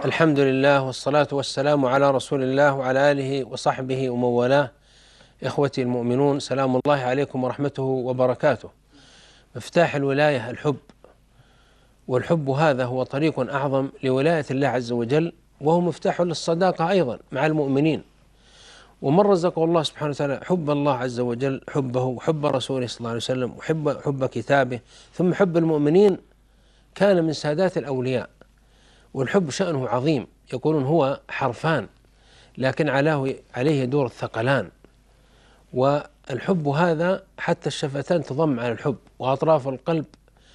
الحمد لله والصلاة والسلام على رسول الله وعلى آله وصحبه ومن والاه. إخوتي المؤمنون، سلام الله عليكم ورحمته وبركاته. مفتاح الولاية الحب، والحب هذا هو طريق أعظم لولاية الله عز وجل، وهو مفتاح للصداقة أيضا مع المؤمنين. ومن رزقه الله سبحانه وتعالى حب الله عز وجل، حبه وحب رسوله صلى الله عليه وسلم وحب كتابه ثم حب المؤمنين، كان من سادات الأولياء. والحب شأنه عظيم، يقولون هو حرفان لكن عليه دور الثقلان. والحب هذا حتى الشفتان تضم على الحب، وأطراف القلب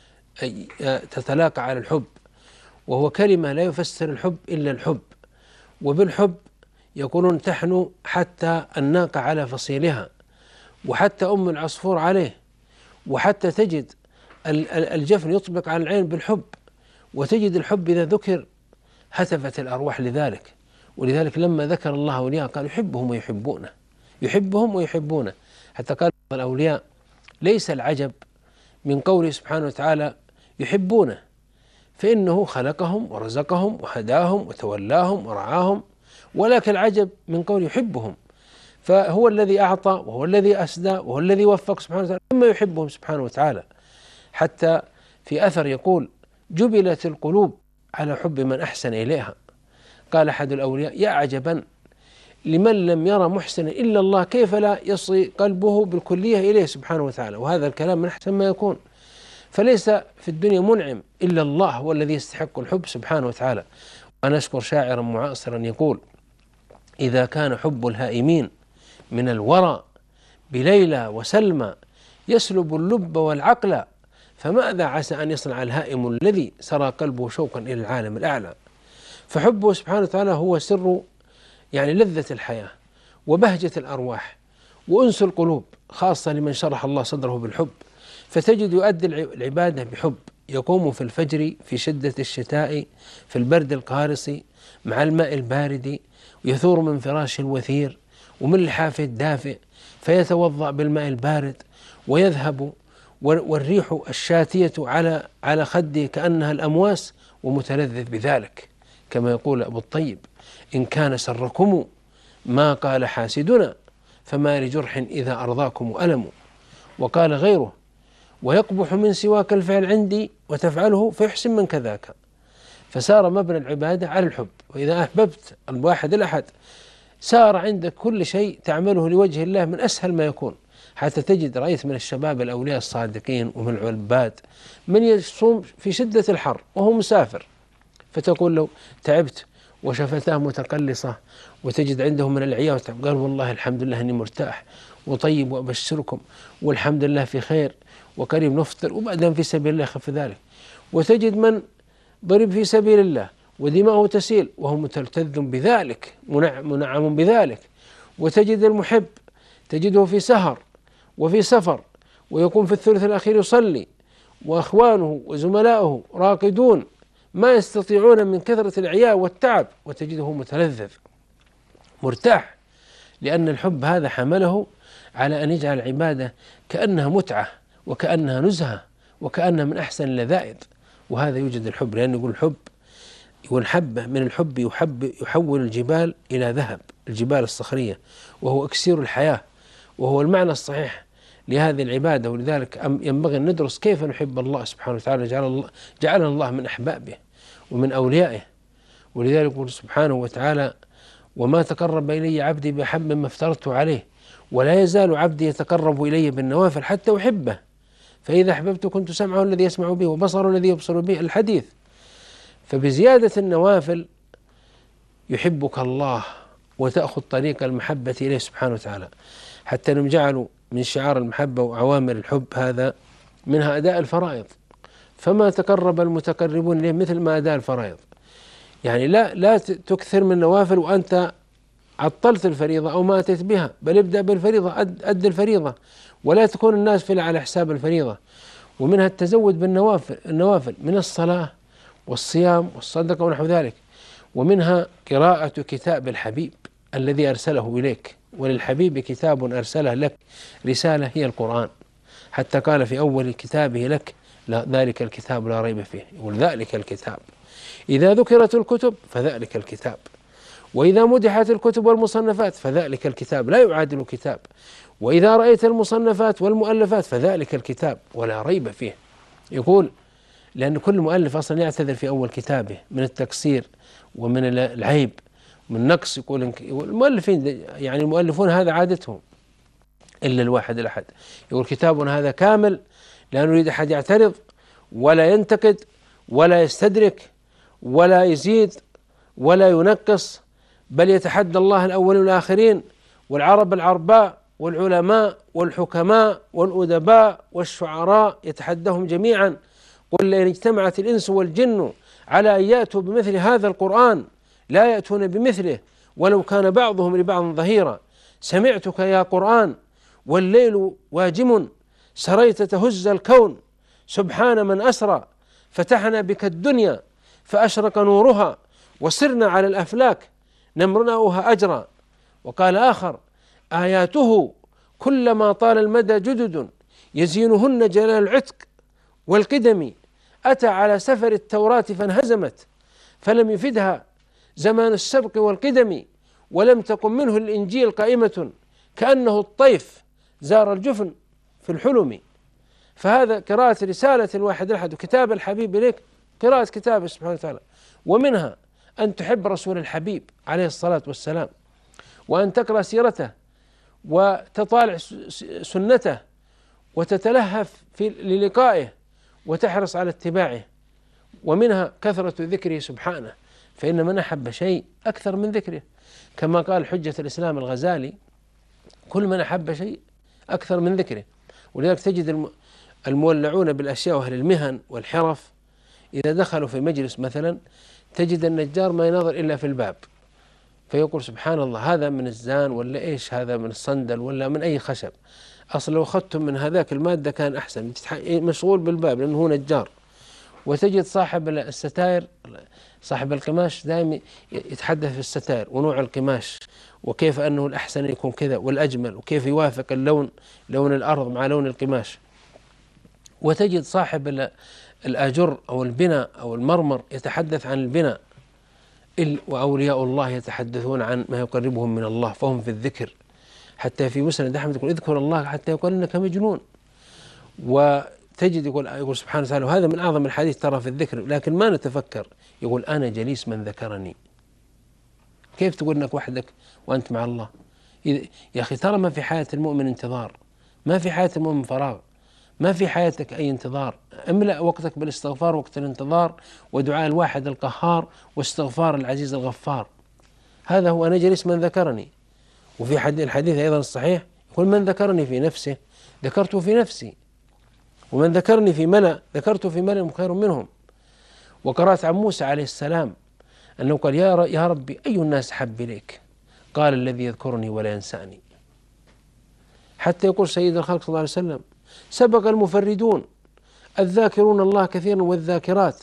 تتلاقى على الحب، وهو كلمة لا يفسر الحب إلا الحب. وبالحب يقولون تحنو حتى الناقة على فصيلها، وحتى أم العصفور عليه، وحتى تجد الجفن يطبق على العين بالحب، وتجد الحب إذا ذكر هتفت الأرواح لذلك. ولذلك لما ذكر الله أولياء قال يحبهم ويحبونه، يحبهم ويحبونه. حتى قال الأولياء ليس العجب من قوله سبحانه وتعالى يحبونه، فإنه خلقهم ورزقهم وهداهم وتولاهم ورعاهم، ولكن العجب من قوله يحبهم، فهو الذي أعطى وهو الذي أسدى وهو الذي وفق سبحانه وتعالى، ثم يحبهم سبحانه وتعالى. حتى في أثر يقول جبلت القلوب على حب من أحسن إليها. قال أحد الأولياء يا عجبا لمن لم يرى محسنا إلا الله، كيف لا يصغي قلبه بالكلية إليه سبحانه وتعالى. وهذا الكلام من أحسن ما يكون، فليس في الدنيا منعم إلا الله، هو الذي يستحق الحب سبحانه وتعالى. وأنا أذكر شاعرا معاصرا يقول إذا كان حب الهائمين من الورى بليلى وسلمى يسلب اللب والعقل، فماذا عسى أن يصنع الهائم الذي سرى قلبه شوقا إلى العالم الأعلى. فحبه سبحانه وتعالى هو سر لذة الحياة وبهجة الأرواح وأنس القلوب، خاصة لمن شرح الله صدره بالحب. فتجد يؤدي العبادة بحب، يقوم في الفجر في شدة الشتاء في البرد القارس مع الماء البارد، ويثور من فراشه الوثير ومن لحافه الدافئ، فيتوضأ بالماء البارد ويذهب، والريح الشاتية على خده كأنها الأمواس، ومتلذذ بذلك. كما يقول أبو الطيب إن كان سركم ما قال حاسدنا، فما لجرح إذا أرضاكم ألم. وقال غيره ويقبح من سواك الفعل عندي وتفعله فيحسن من كذاك. فسار مبنى العبادة على الحب. وإذا أحببت الواحد الأحد سار عندك كل شيء تعمله لوجه الله من أسهل ما يكون. حتى تجد رأيت من الشباب الأولياء الصادقين ومن العباد من يصوم في شدة الحر وهو مسافر، فتقول له تعبت وشفتاه متقلصة، وتجد عنده من العياء قال والله الحمد لله أني مرتاح وطيب وأبشركم والحمد لله في خير وكريم نفطر وبعدين في سبيل الله خف ذلك. وتجد من ضرب في سبيل الله ودماؤه تسيل وهو متلتذ بذلك منعم بذلك. وتجد المحب تجده في سهر وفي سفر ويقوم في الثلث الأخير يصلي، وأخوانه وزملاؤه راقدون ما يستطيعون من كثرة العياء والتعب، وتجده متلذذ مرتاح، لأن الحب هذا حمله على أن يجعل العبادة كأنها متعة وكأنها نزهة وكأنها من أحسن اللذائذ. وهذا يوجد الحب، لأنه يقول الحب والحبة من الحب يحول الجبال إلى ذهب، الجبال الصخرية، وهو إكسير الحياة، وهو المعنى الصحيح لهذه العبادة. ولذلك ينبغي أن ندرس كيف نحب الله سبحانه وتعالى، جعلنا الله من أحبابه ومن أوليائه. ولذلك يقول سبحانه وتعالى وما تقرب إلي عبدي بأحب مما افترضته عليه، ولا يزال عبدي يتقرب إلي بالنوافل حتى أحبه، فإذا أحببت كنت سمعه الذي يسمع به وبصره الذي يبصر به، الحديث. فبزيادة النوافل يحبك الله وتأخذ طريق المحبة إليه سبحانه وتعالى، حتى أنهم جعلوا من شعار المحبة وعوامر الحب هذا منها أداء الفرائض، فما تقرب المتقربون إليه مثل ما أداء الفرائض. لا تكثر من النوافل وأنت عطلت الفريضة أو ما أتيت بها، بل ابدأ بالفريضة، أد الفريضة، ولا تكون النافلة على حساب الفريضة. ومنها التزود بالنوافل من الصلاة والصيام والصدقة ونحو ذلك. ومنها قراءة كتاب الحبيب الذي أرسله إليك، وللحبيب كتاب أرسله لك رسالة هي القرآن، حتى قال في أول كتابه لك لا ذلك الكتاب لا ريب فيه، يقول ذلك الكتاب إذا ذكرت الكتب فذلك الكتاب، وإذا مدحت الكتب والمصنفات فذلك الكتاب لا يعادل كتاب، وإذا رأيت المصنفات والمؤلفات فذلك الكتاب ولا ريب فيه. يقول لأن كل مؤلف أصلا يعتذر في أول كتابه من التقصير ومن العيب من نقص. يقول المؤلفين يعني المؤلفون هذا عادتهم إلا الواحد الأحد، يقول كتابنا هذا كامل لا نريد أحد يعترض ولا ينتقد ولا يستدرك ولا يزيد ولا ينقص، بل يتحدى الله الأولين والآخرين والعرب العرباء والعلماء والحكماء والأدباء والشعراء، يتحدهم جميعا. قل لئن اجتمعت الإنس والجن على أن يأتوا بمثل هذا القرآن لا يأتون بمثله ولو كان بعضهم لبعض ظهيرا. سمعتك يا قرآن والليل واجم سريت تهز الكون، سبحان من أسرى فتحنا بك الدنيا فأشرق نورها وسرنا على الأفلاك نمرناؤها أجرا. وقال آخر آياته كلما طال المدى جدد يزينهن جلال العتق والقدم، أتى على سفر التوراة فانهزمت فلم يفدها زمان السبق والقدم، ولم تقم منه الإنجيل قائمة كأنه الطيف زار الجفن في الحلم. فهذا قراءة رسالة الواحد الأحد وكتاب الحبيب إليك، قراءة كتابه سبحانه وتعالى، ومنها أن تحب رسول الحبيب عليه الصلاة والسلام، وأن تقرأ سيرته وتطالع سنته وتتلهف للقائه وتحرص على اتباعه، ومنها كثرة ذكره سبحانه، فإن من أحب شيء أكثر من ذكره، كما قال حجة الإسلام الغزالي كل من أحب شيء أكثر من ذكره. ولذلك تجد المولعون بالأشياء وأهل المهن والحرف إذا دخلوا في مجلس مثلا تجد النجار ما ينظر إلا في الباب، فيقول سبحان الله هذا من الزان ولا إيش، هذا من الصندل ولا من أي خشب، أصلا لو أخذتم من هذاك المادة كان أحسن، مشغول بالباب لأنه هو نجار. وتجد صاحب الستائر صاحب القماش دائما يتحدث في الستائر ونوع القماش وكيف أنه الأحسن يكون كذا والأجمل وكيف يوافق اللون، لون الأرض مع لون القماش. وتجد صاحب الآجر أو البناء أو المرمر يتحدث عن البناء. وأولياء الله يتحدثون عن ما يقربهم من الله فهم في الذكر، حتى في مسند أحمد يقول اذكر الله حتى يقول إنك مجنون. وتجد يقول سبحانه وتعالى وهذا من أعظم الحديث ترى في الذكر، لكن ما نتفكر. يقول أنا جليس من ذكرني. كيف تقول إنك وحدك وأنت مع الله؟ يا أخي ترى ما في حياة المؤمن انتظار، ما في حياة المؤمن فراغ، ما في حياتك أي انتظار. املأ وقتك بالاستغفار وقت الانتظار ودعاء الواحد القهار واستغفار العزيز الغفار. هذا هو أنا جليس من ذكرني. وفي الحديث أيضا الصحيح يقول من ذكرني في نفسه ذكرته في نفسي، ومن ذكرني في ملأ ذكرته في ملأ خير منهم. وقرأت عن موسى عليه السلام أنه قال يا ربي أي الناس حب إليك؟ قال الذي يذكرني ولا ينساني. حتى يقول سيد الخلق صلى الله عليه وسلم سبق المفردون الذاكرون الله كثيرا والذاكرات.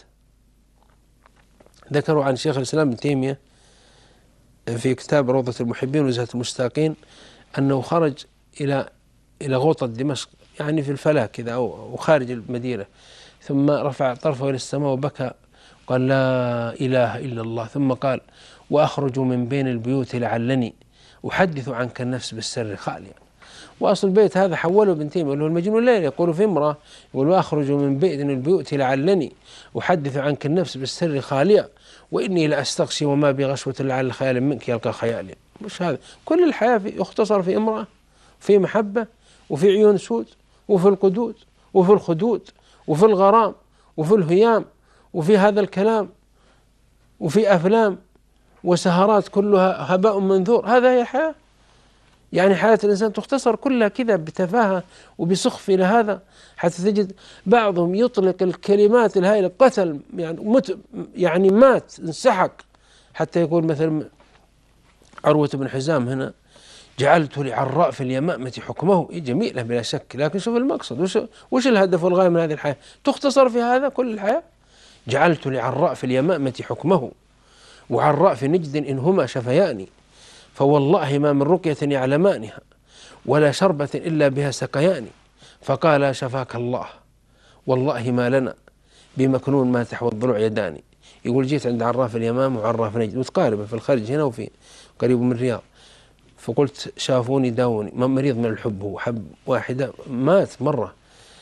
ذكروا عن شيخ الإسلام ابن تيمية في كتاب روضة المحبين وزهة المشتاقين أنه خرج إلى غوطة دمشق يعني في الفلاة كذا أو خارج المدينة، ثم رفع طرفه إلى السماء وبكى قال لا إله إلا الله، ثم قال وأخرج من بين البيوت لعلني أحدث عنك النفس بالسر خاليا. وأصل البيت هذا حوله ابن تيمية اللي هو المجنون الليل، يقول في امرأة يقول وأخرج من بين البيوت لعلني أحدث عنك النفس بالسر خاليا وإني لأستغشي وما بغشوة لعل خيال منك يلقى خيالي. مش هذا كل الحياة يختصر في امرأة، في محبة، وفي عيون سود، وفي القدود، وفي الخدود، وفي الغرام، وفي الهيام، وفي هذا الكلام، وفي أفلام وسهرات كلها هباء منثور. هذا هي الحياة. يعني حياة الإنسان تختصر كلها كذا بتفاهة وبسخف إلى هذا، حتى تجد بعضهم يطلق الكلمات الهائلة قتل يعني مات انسحق، حتى يقول مثلا عروة بن حزام هنا جعلت لعراء في اليمامة حكمه. جميلة بلا شك، لكن شوف المقصد وش الهدف والغاية من هذه الحياة؟ تختصر في هذا كل الحياة. جعلت لعراء في اليمامة حكمه وعراء في نجد إن هما شفياني فوالله ما من رقية يعلمانها ولا شربة إلا بها سقياني فقال شفاك الله والله ما لنا بمكنون ما تحوى الضلوع يداني. يقول جيت عند عراف اليمام وعراف نجد متقاربة في الخارج هنا وفي قريب من الرياض، فقلت شافوني داوني مريض من الحب، هو حب واحدة مات مرة.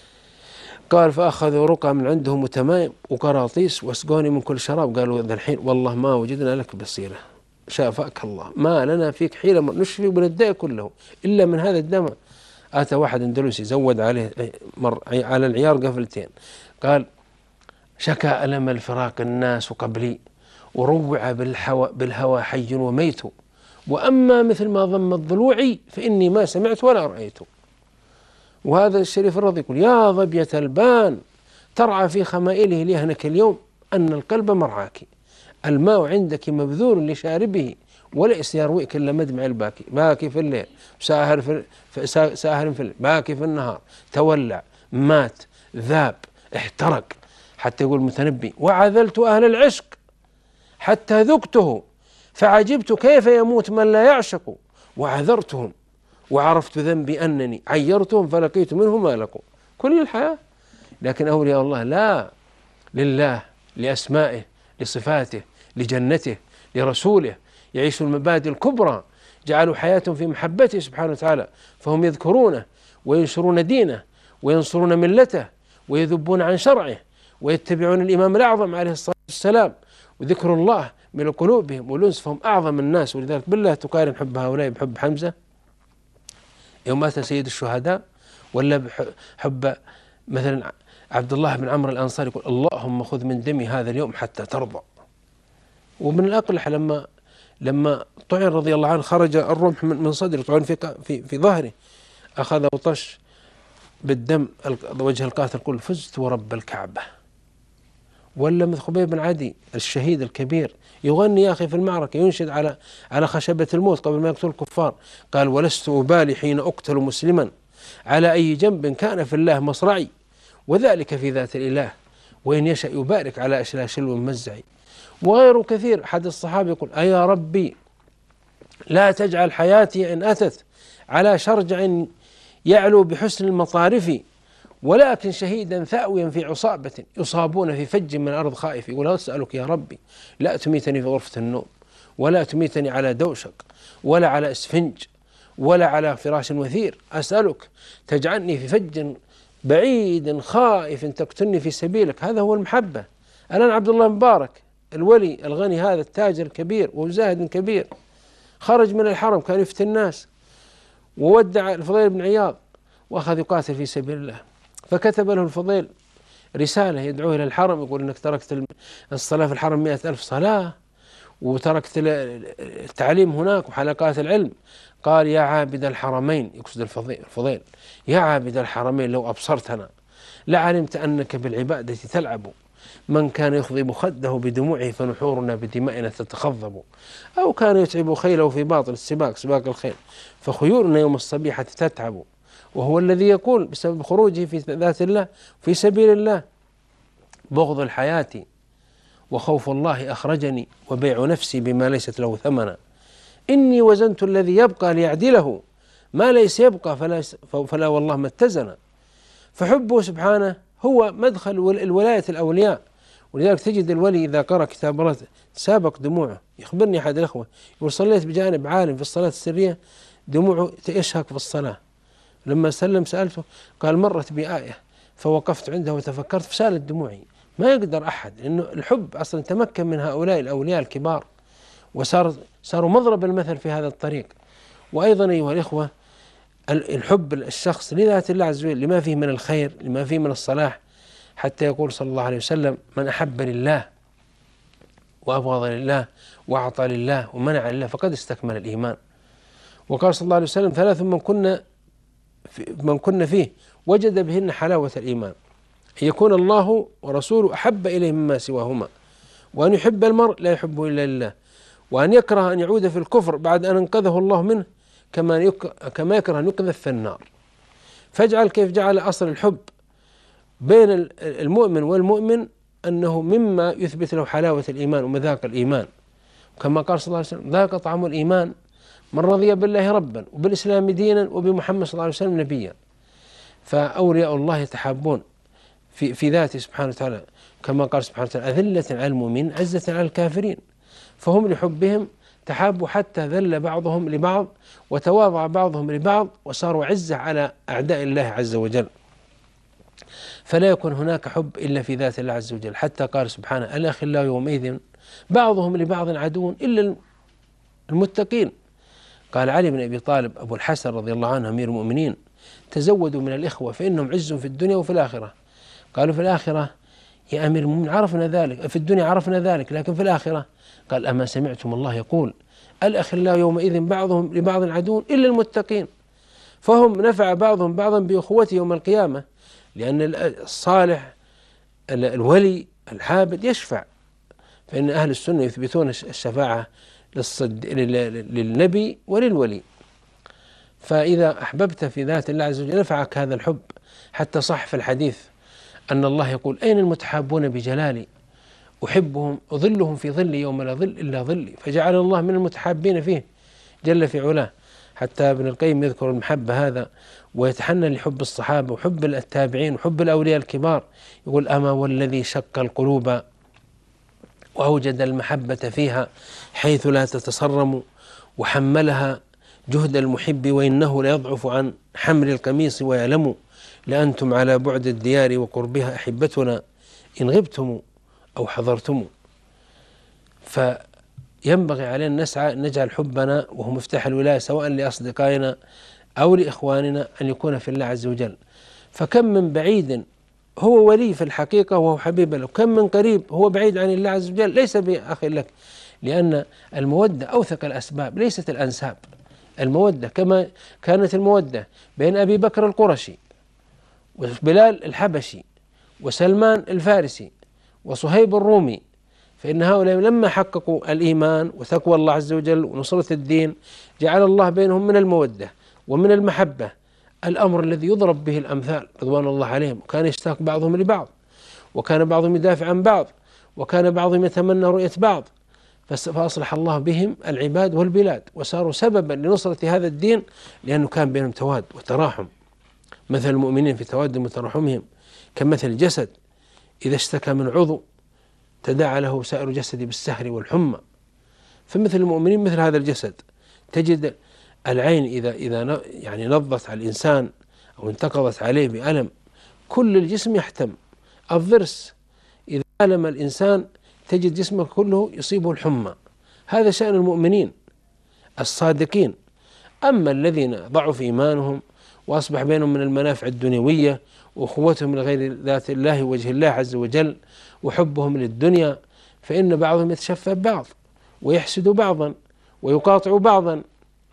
قال فأخذوا رقى من عندهم وتمايم وقراطيس واسقوني من كل شراب. قالوا ذا الحين والله ما وجدنا لك بصيرة، شافاك الله، ما لنا فيك حيلة نشفي من الداء كله إلا من هذا الدم. أتى واحد أندلسي زود عليه على العيار قفلتين، قال شكا ألم الفراق الناس قبلي وروع بالهوى حي وميت، وأما مثل ما ضم الضلوع فإني ما سمعت ولا رأيت. وهذا الشريف الرضي يقول يا ظبية البان ترعى في خمائله ليهنك اليوم أن القلب مرعاك، الماء عندك مبذول لشاربه وليس يرويك إلا مدمع الباكي. باكي في الليل ساهر في الليل، باكي في النهار، تولع مات ذاب احترق. حتى يقول المتنبي وعذلت أهل العشق حتى ذقته فعجبت كيف يموت من لا يعشق، وعذرتهم وعرفت ذنبي أنني عيرتهم فلقيت منه ما لقوا. كل الحياة. لكن أولياء الله لا، لله، لأسمائه، لصفاته، لجنته، لرسوله، يعيشوا المبادئ الكبرى، جعلوا حياتهم في محبته سبحانه وتعالى، فهم يذكرونه وينشرون دينه وينصرون ملته ويذبون عن شرعه ويتبعون الإمام الأعظم عليه الصلاة والسلام، وذكر الله من قلوبهم والأنس، فهم أعظم الناس. ولذلك بالله تقارن حب هؤلاء بحب حمزة يوم مات سيد الشهداء، ولا حب مثلا عبد الله بن عمرو الأنصاري يقول اللهم خذ من دمي هذا اليوم حتى ترضى. ومن الأقلح لما طعن رضي الله عنه خرج الرمح من صدره، طعن في ظهره، أخذ وطش بالدم وجه القاتل يقول فزت ورب الكعبة. ولا مثل خبيب بن عدي الشهيد الكبير يغني يا أخي في المعركة، ينشد على خشبة الموت قبل ما يقتل الكفار، قال ولست أبالي حين أقتل مسلما على أي جنب كان في الله مصرعي، وذلك في ذات الإله وإن يشأ يبارك على أشلاء شلو ممزعي. وغيره كثير. أحد الصحابة يقول أيا ربي لا تجعل حياتي إن أتت على شرجع يعلو بحسن المطارف، ولكن شهيدا ثأويا في عصابة يصابون في فج من الأرض خائف. يقول أسألك يا ربي لا تميتني في غرفة النوم، ولا تميتني على دوشق، ولا على اسفنج، ولا على فراش وثير، أسألك تجعلني في فج بعيد خائف تقتلني في سبيلك. هذا هو المحبة. الآن عبد الله مبارك الولي الغني هذا التاجر الكبير وزاهد كبير خرج من الحرم كان يفتي الناس، وودع الفضيل بن عياض وأخذ يقاتل في سبيل الله، فكتب له الفضيل رسالة يدعوه إلى الحرم، يقول إنك تركت الصلاة في الحرم 100,000 صلاة، وتركت التعليم هناك وحلقات العلم. قال يا عابد الحرمين، يقصد الفضيل، يا عابد الحرمين لو أبصرتنا لعلمت أنك بالعبادة تلعب، من كان يخضب خده بدموعه فنحورنا بدمائنا تتخضب، أو كان يتعب خيله في باطل السباق سباق الخيل فخيولنا يوم الصبيحة تتعب. وهو الذي يقول بسبب خروجه في ذات الله في سبيل الله بغض الحياة وخوف الله أخرجني، وبيع نفسي بما ليست له ثمنا، إني وزنت الذي يبقى ليعدله ما ليس يبقى فلا والله ما اتزن. فحبه سبحانه هو مدخل الولاية الأولياء. ولذلك تجد الولي إذا قرأ كتاب الله سابق دموعه. يخبرني أحد الأخوة يقول صليت بجانب عالم في الصلاة السرية دموعه يشهق في الصلاة، لما سلم سألته قال مرت بآية فوقفت عنده وتفكرت فسالت دموعي. ما يقدر أحد، لأنه الحب أصلا تمكن من هؤلاء الأولياء الكبار وصاروا مضرب المثل في هذا الطريق. وأيضا أيها الإخوة الحب الشخص لذات الله عز وجل لما فيه من الخير لما فيه من الصلاح، حتى يقول صلى الله عليه وسلم من أحب لله وأبغض لله وأعطى لله ومنع لله فقد استكمل الإيمان. وقال صلى الله عليه وسلم ثلاث من كن فيه وجد بهن حلاوة الإيمان، أن يكون الله ورسوله أحب إليه مما سواهما، وأن يحب المرء لا يحبه إلا لله، وأن يكره أن يعود في الكفر بعد أن أنقذه الله منه كما يكره أن يقذف في النار. فاجعل كيف جعل أصل الحب بين المؤمن والمؤمن أنه مما يثبت له حلاوة الإيمان ومذاق الإيمان، كما قال صلى الله عليه وسلم ذاق طعم الإيمان من رضي بالله ربا وبالإسلام دينا وبمحمد صلى الله عليه وسلم نبيا. فأولياء الله يتحابون في ذاته سبحانه وتعالى، كما قال سبحانه وتعالى: أذلة على المؤمنين عزة على الكافرين. فهم لحبهم تحابوا حتى ذل بعضهم لبعض وتواضع بعضهم لبعض وصاروا عزة على أعداء الله عز وجل. فلا يكون هناك حب إلا في ذات الله عز وجل، حتى قال سبحانه: الأخلاء يومئذ بعضهم لبعض عدو إلا المتقين. قال علي بن أبي طالب أبو الحسن رضي الله عنه أمير المؤمنين: تزودوا من الإخوة فإنهم عز في الدنيا وفي الآخرة. قالوا: في الآخرة يا أمير المؤمنين عرفنا ذلك، في الدنيا عرفنا ذلك، لكن في الآخرة؟ قال: أما سمعتم الله يقول: الأخلاء يومئذ بعضهم لبعض عدو إلا المتقين. فهم نفع بعضهم بعضا بأخوته يوم القيامة، لأن الصالح الولي العابد يشفع، فإن أهل السنة يثبتون الشفاعة للنبي وللولي. فإذا أحببت في ذات الله عز وجل نفعك هذا الحب، حتى صح في الحديث أن الله يقول: أين المتحابون بجلالي أحبهم أظلهم في ظلي يوم لا ظل إلا ظلي. فجعل الله من المتحابين فيه جل في علاه. حتى ابن القيم يذكر المحبة هذا ويتحنن لحب الصحابة وحب التابعين وحب الأولياء الكبار، يقول: أما والذي شق القلوب وأوجد المحبة فيها حيث لا تتصرم وحملها جهد المحب وإنه ليضعف عن حمل القميص ويعلم لأنتم على بعد الديار وقربها أحبتنا إن غبتم أو حضرتم. فينبغي علينا نسعى نجعل حبنا وهو مفتاح الولاية سواء لأصدقائنا أو لإخواننا أن يكون في الله عز وجل. فكم من بعيد هو ولي في الحقيقة وهو حبيب له، كم من قريب هو بعيد عن الله عز وجل ليس بأخ لك، لأن المودة أوثق الأسباب ليست الأنساب. المودة كما كانت المودة بين أبي بكر القرشي وبلال الحبشي وسلمان الفارسي وصهيب الرومي، فإن هؤلاء لما حققوا الإيمان وتقوى الله عز وجل ونصرة الدين جعل الله بينهم من المودة ومن المحبة الأمر الذي يضرب به الأمثال رضوان الله عليهم. وكان يشتاق بعضهم لبعض، وكان بعضهم يدافع عن بعض، وكان بعضهم يتمنى رؤية بعض، فأصلح الله بهم العباد والبلاد وصاروا سببا لنصرة هذا الدين، لأنه كان بينهم تواد وتراحم. مثل المؤمنين في توادهم وتراحمهم كمثل الجسد إذا اشتكى من عضو تداعى له سائر الجسد بالسهر والحمى. فمثل المؤمنين مثل هذا الجسد، تجد العين إذا يعني نضت على الإنسان أو انتقضت عليه بألم كل الجسم يحتم. الضرس إذا ألم الإنسان تجد جسمه كله يصيبه الحمى. هذا شأن المؤمنين الصادقين. أما الذين ضعف إيمانهم وأصبح بينهم من المنافع الدنيوية وأخوتهم لغير ذات الله وجه الله عز وجل وحبهم للدنيا، فإن بعضهم يتشفى بعض ويحسد بعضا ويقاطع بعضا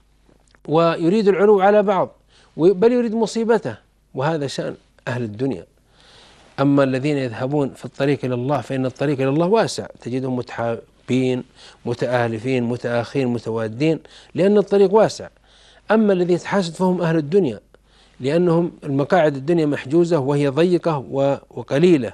ويريد العلو على بعض، بل يريد مصيبته، وهذا شأن أهل الدنيا. أما الذين يذهبون في الطريق إلى الله فإن الطريق إلى الله واسع، تجدهم متحابين متآلفين متآخين متوادين لأن الطريق واسع. أما الذي يتحاسد فهم أهل الدنيا، لأنهم المقاعد الدنيا محجوزة وهي ضيقة وقليلة،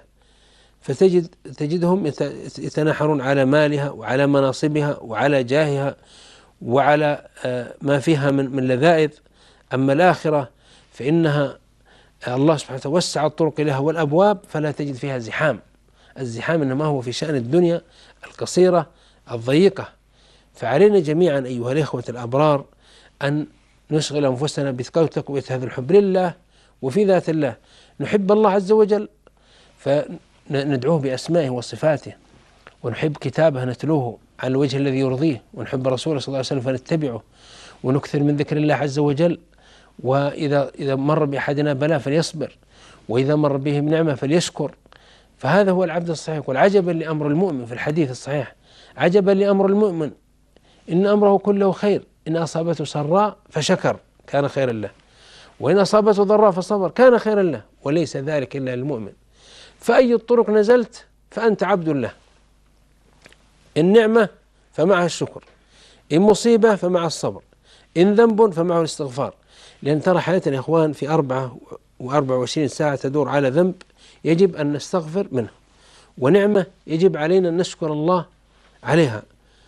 فتجدهم يتناحرون على مالها وعلى مناصبها وعلى جاهها وعلى ما فيها من لذائذ. أما الآخرة فإنها الله سبحانه وتعالى وسع الطرق لها والأبواب فلا تجد فيها زحام. الزحام إنما هو في شأن الدنيا القصيرة الضيقة. فعلينا جميعا أيها الإخوة الأبرار أن نشغل أنفسنا بتقوية هذا الحب لله وفي ذات الله. نحب الله عز وجل فندعوه بأسمائه وصفاته، ونحب كتابه نتلوه على الوجه الذي يرضيه، ونحب رسوله صلى الله عليه وسلم فنتبعه، ونكثر من ذكر الله عز وجل. وإذا مر بأحدنا بلاء فليصبر، وإذا مر به بنعمة فليشكر. فهذا هو العبد الصحيح. والعجبا لأمر المؤمن في الحديث الصحيح: عجبا لأمر المؤمن إن أمره كله خير، إن أصابته سراء فشكر كان خيرا له، وإن أصابته ضراء فصبر كان خيرا له، وليس ذلك إلا للمؤمن. فأي الطرق نزلت فأنت عبد له. إن نعمة فمعها الشكر، إن مصيبة فمع الصبر، إن ذنب فمعه الاستغفار. لأن ترى حياتنا يا إخوان في 24 ساعة تدور على ذنب يجب أن نستغفر منه، ونعمة يجب علينا أن نشكر الله عليها،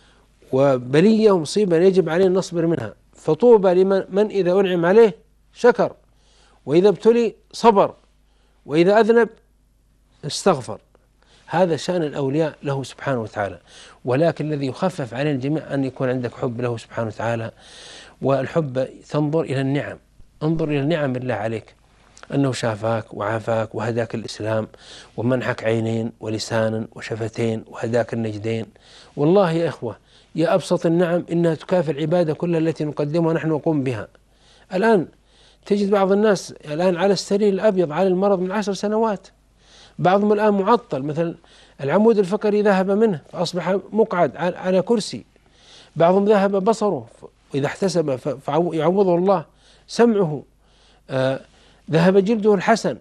وبلية ومصيبة يجب علينا نصبر منها. فطوبى لمن إذا أنعم عليه شكر، وإذا ابتلي صبر، وإذا أذنب استغفر. هذا شأن الأولياء له سبحانه وتعالى، ولكن الذي يخفف على الجميع أن يكون عندك حب له سبحانه وتعالى. والحب تنظر إلى النعم، انظر إلى نعم الله عليك، أنه شافاك وعافاك وهداك الإسلام ومنحك عينين ولسانا وشفتين وهداك النجدين. والله يا إخوة، يا أبسط النعم إنها تكافئ العبادة كلها التي نقدمها نحن نقوم بها. الآن تجد بعض الناس الآن على السرير الأبيض على المرض من 10 سنوات، بعضهم الآن معطل، مثلا العمود الفقري ذهب منه فأصبح مقعد على كرسي، بعضهم ذهب بصره وإذا احتسب فيعوضه الله، سمعه ذهب جلده الحسن.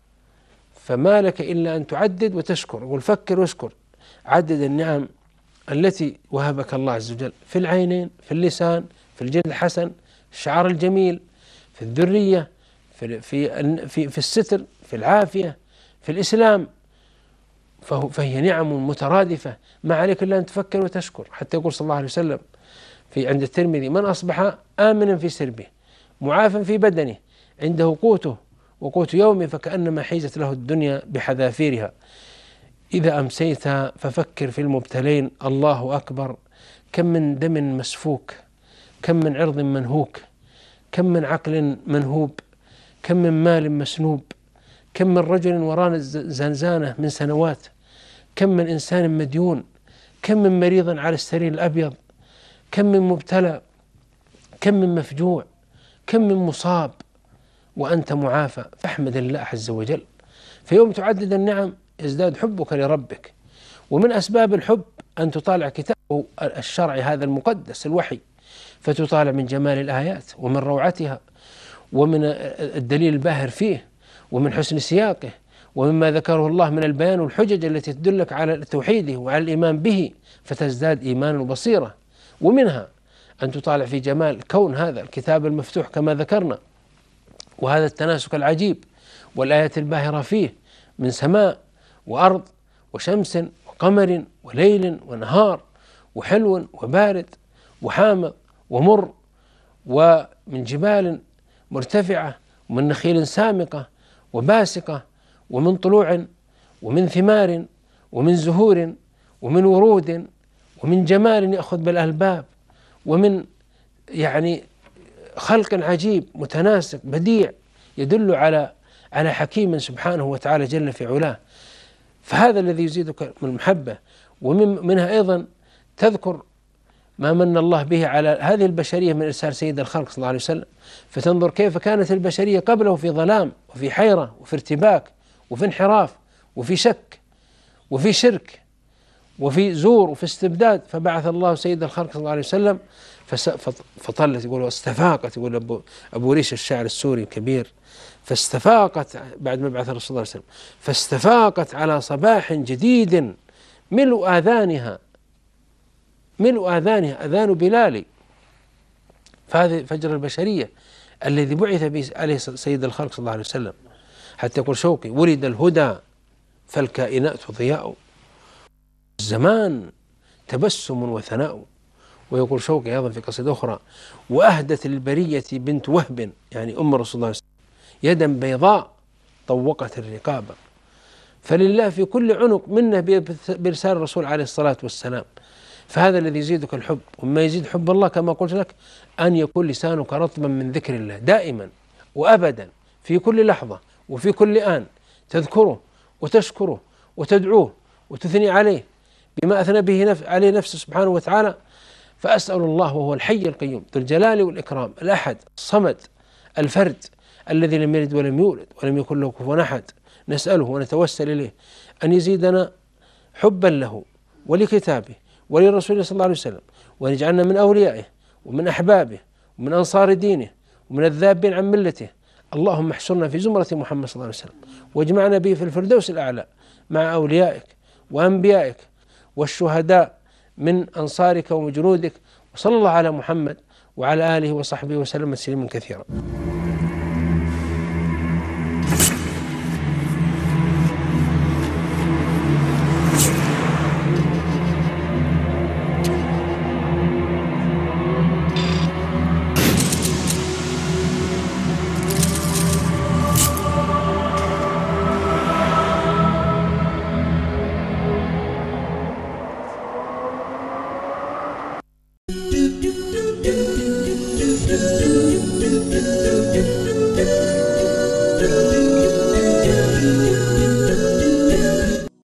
فما لك إلا أن تعدد وتشكر، وفكر واشكر، عدد النعم التي وهبك الله عز وجل في العينين، في اللسان، في الجلد الحسن، الشعر الجميل، في الذرية، في الستر، في العافية، في الإسلام. فهي نعم مترادفة، ما عليك إلا أن تفكر وتشكر. حتى يقول صلى الله عليه وسلم عند الترمذي: من أصبح آمنا في سربه معافا في بدنه عنده قوته وقوت يومه فكأنما حيزت له الدنيا بحذافيرها. إذا أمسيت ففكر في المبتلين، الله أكبر، كم من دم مسفوك، كم من عرض منهوك، كم من عقل منهوب، كم من مال مسنوب، كم من رجل ورانا زنزانة من سنوات، كم من إنسان مديون، كم من مريض على السرير الأبيض، كم من مبتلى، كم من مفجوع، كم من مصاب وأنت معافى. فاحمد الله عز وجل. فيوم تعدد النعم يزداد حبك لربك. ومن أسباب الحب أن تطالع كتابه الشرعي هذا المقدس الوحي، فتطالع من جمال الآيات ومن روعتها ومن الدليل الباهر فيه ومن حسن سياقه ومما ذكره الله من البيان والحجج التي تدلك على توحيده وعلى الإيمان به، فتزداد إيمان وبصيرة. ومنها أن تطالع في جمال كون هذا الكتاب المفتوح كما ذكرنا، وهذا التناسك العجيب والآيات الباهرة فيه من سماء وأرض وشمس وقمر وليل ونهار وحلو وبارد وحامض ومر، ومن جبال مرتفعة ومن نخيل سامقة وباسقة ومن طلوع ومن ثمار ومن زهور ومن ورود ومن جمال يأخذ بالألباب ومن خلق عجيب متناسق بديع يدل على حكيم سبحانه وتعالى جل في علاه. فهذا الذي يزيدك من المحبة. ومنها أيضا تذكر ما من الله به على هذه البشرية من إرسال سيد الخلق صلى الله عليه وسلم، فتنظر كيف كانت البشرية قبله في ظلام وفي حيرة وفي ارتباك وفي انحراف وفي شك وفي شرك وفي زور وفي استبداد، فبعث الله سيد الخلق صلى الله عليه وسلم فطلت، يقول استفاقت، يقول أبو ريش الشاعر السوري الكبير، فاستفاقت بعد ما بعث الرسول صلى الله عليه وسلم، فاستفاقت على صباح جديد ملء آذانها أذان بلال. فهذه فجر البشرية الذي بعث به عليه سيد الخلق صلى الله عليه وسلم. حتى يقول شوقي: ولد الهدى فالكائنات ضياء، الزمان تبسم وثناء. ويقول شوقي أيضا في قصيدة أخرى: وأهدت البرية بنت وهب، يعني أم الرسول صلى الله عليه وسلم، يدا بيضاء طوقت الرقاب. فلله في كل عنق منه برسال الرسول عليه الصلاة والسلام. فهذا الذي يزيدك الحب. وما يزيد حب الله كما قلت لك أن يكون لسانك رطبا من ذكر الله دائما وأبدا، في كل لحظة وفي كل آن تذكره وتشكره وتدعوه وتثني عليه بما أثنى به عليه نفسه سبحانه وتعالى. فأسأل الله وهو الحي القيوم ذو الجلال والإكرام الأحد الصمد الفرد الذي لم يلد ولم يولد ولم يكن له كفوا أحد، نسأله ونتوسل إليه أن يزيدنا حبا له ولكتابه ولرسوله صلى الله عليه وسلم، وأن يجعلنا من أوليائه ومن أحبابه ومن أنصار دينه ومن الذابين عن ملته. اللهم احشرنا في زمرة محمد صلى الله عليه وسلم، واجمعنا به في الفردوس الأعلى مع أوليائك وأنبيائك والشهداء من أنصارك وجنودك. وصلى الله على محمد وعلى آله وصحبه وسلم تسليما كثيرا.